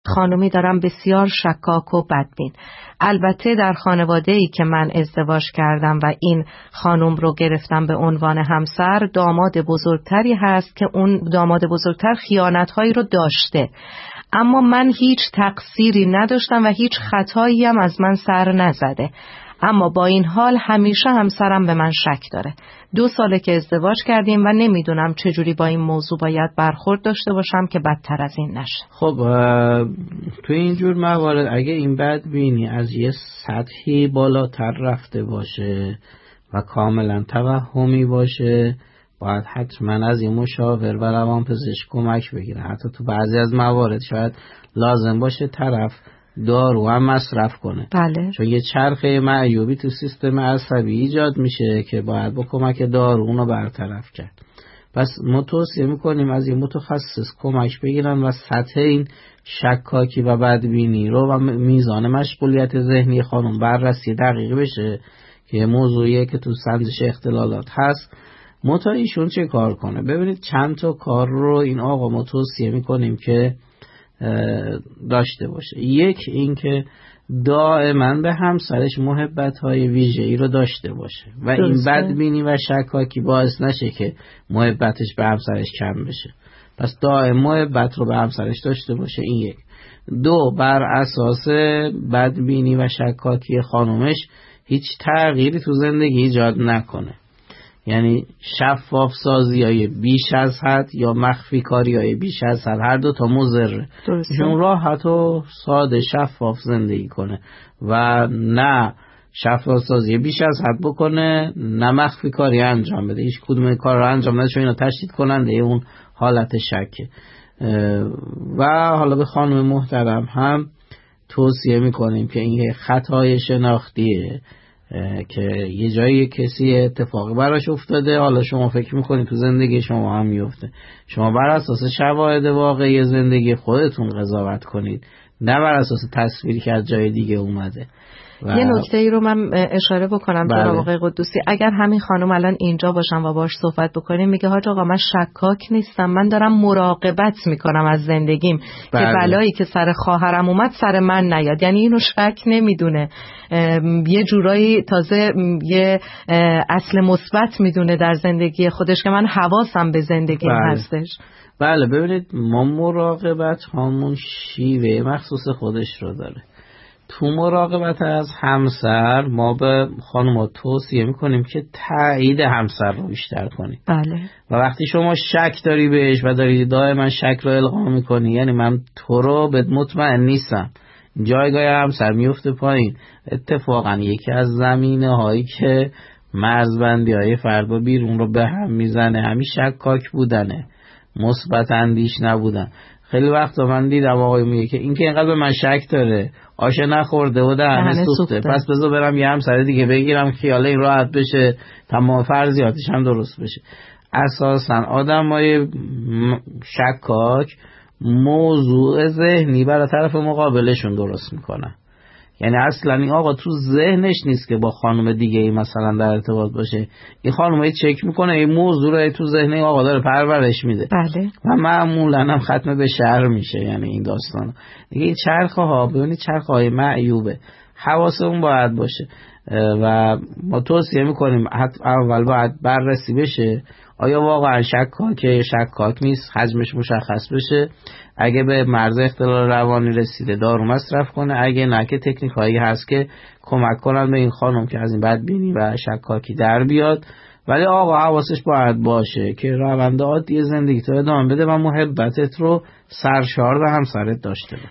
خانومی دارم بسیار شکاک و بدبین. البته در خانواده‌ای که من ازدواج کردم و این خانم رو گرفتم به عنوان همسر، داماد بزرگتری هست که اون داماد بزرگتر خیانت‌هایی رو داشته، اما من هیچ تقصیری نداشتم و هیچ خطایی هم از من سر نزده. اما با این حال همیشه همسرم به من شک داره. 2 ساله که ازدواج کردیم و نمیدونم چجوری با این موضوع باید برخورد داشته باشم که بدتر از این نشه. خب تو اینجور موارد اگه این بدبینی از یه سطحی بالاتر رفته باشه و کاملا توهمی باشه، باید حتما از این مشاور و روانپزشک کمک بگیره. حتی تو بعضی از موارد شاید لازم باشه طرف دارو هم مصرف کنه. بله. چون یه چرخه معیوبی تو سیستم عصبی ایجاد میشه که باید با کمک دارو اونو برطرف کرد. پس ما توصیه میکنیم از یه متخصص کمک بگیرن و سطح این شکاکی و بدبینی رو و میزان مشغولیت ذهنی خانم بررسی دقیق بشه که موضوعیه که تو سنجش اختلالات هست. ایشون چه کار کنه؟ ببینید چند تا کار رو این آقا ما توصیه میکنیم که داشته باشه. یک، این که دائما به همسرش محبت‌های ویژه‌ای رو داشته باشه و این بدبینی و شکاکی باعث نشه که محبتش به همسرش کم بشه. پس دائم محبت رو به همسرش داشته باشه. این یک. 2، بر اساس بدبینی و شکاکی خانومش هیچ تغییری تو زندگی ایجاد نکنه. یعنی شفاف سازی های بیش از حد یا مخفی کاری های بیش از حد، هر دو تا مضره. چون راحت و ساده شفاف زندگی کنه و نه شفاف سازی بیش از حد بکنه نه مخفی کاری انجام بده. هیچ کدوم کار رو انجام نده چون اینا تشدید کننده اون حالت شکه. و حالا به خانم محترم هم توصیه میکنیم که این خطای شناختیه که یه جایی کسی اتفاقی براش افتاده، حالا شما فکر میکنید تو زندگی شما هم میفته. شما بر اساس شواهد واقعی زندگی خودتون قضاوت کنید، نه بر اساس تصویری که از جای دیگه اومده. یه نکته ای رو من اشاره بکنم جناب آقای قدوسی، اگر همین خانم الان اینجا باشم و باش صحبت بکنیم میگه حاج آقا من شکاک نیستم، من دارم مراقبت میکنم از زندگیم که بلایی که سر خواهرم اومد سر من نیاد. یعنی اینو شک نمیدونه، یه جورایی تازه یه اصل مثبت میدونه در زندگی خودش که من حواسم به زندگیم هستش. بله ببینید ما مراقبت همون شیوه مخصوص خودش رو داره. تو مراقبت از همسر ما به خانم‌ها توصیه میکنیم که تایید همسر رو بیشتر کنید. بله. و وقتی شما شک داری بهش و داری دائما شک رو القا میکنی، یعنی من تو رو به مطمئن نیستم، جایگاه همسر میفته پایین. اتفاقا یکی از زمینه هایی که مرزبندی های فرد و بیرون رو به هم میزنه همین شکاک بودنه، مثبت اندیش نبودن. خیلی وقتا من دیدم آقای میگه که این که اینقدر به من شک داره، آشه نخورده و دهنه سوخته، پس بذار برم یه همسر دیگه بگیرم خیال این راحت بشه، تمام فرضیاتش هم درست بشه. اساسا آدمای شکاک موضوع ذهنی برای طرف مقابلشون درست میکنن. یعنی اصلا این آقا تو ذهنش نیست که با خانم دیگه ای مثلا در ارتباط باشه، این خانم چک میکنه این موضوع رو تو ذهن این آقا داره پرورش میده. بله. و معمولا هم ختم به شر میشه. یعنی این داستان دیگه این چرخه ها، ببینید چرخه های معیوبه، حواسمون باید باشه و ما توصیه میکنیم اول باید بررسی بشه آیا واقعا شکاک نیست، حجمش مشخص بشه، اگه به مرز اختلال روانی رسیده دارو مصرف کنه، اگه نه که تکنیک هایی هست که کمک کنن به این خانم که از این بدبینی و شکاکی در بیاد. ولی آقا حواسش باید باشه که روند عادی زندگی تو ادامه بده و محبتت رو سرشار به همسرت داشته باشه.